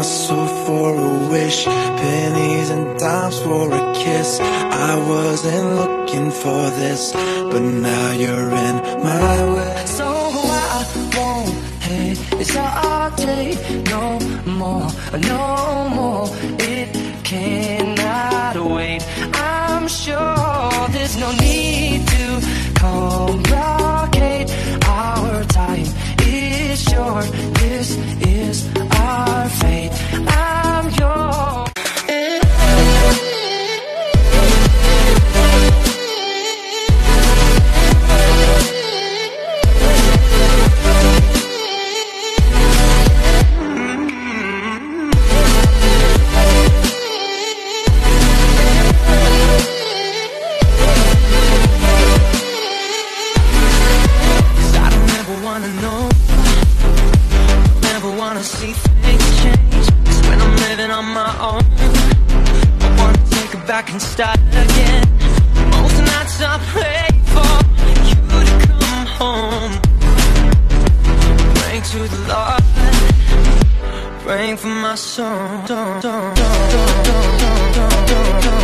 my soul for a wish, pennies and dimes for a kiss. I wasn't looking for this, but now you're in my way. So I won't hesitate no more, no more. It cannot wait. I'm sure there's no need to complicate. Our time is short. This is our fate. I'm yours. See things change. It's when I'm living on my own. I wanna take it back and start again. Most nights I pray for you to come home. Praying to the Lord, praying for my soul.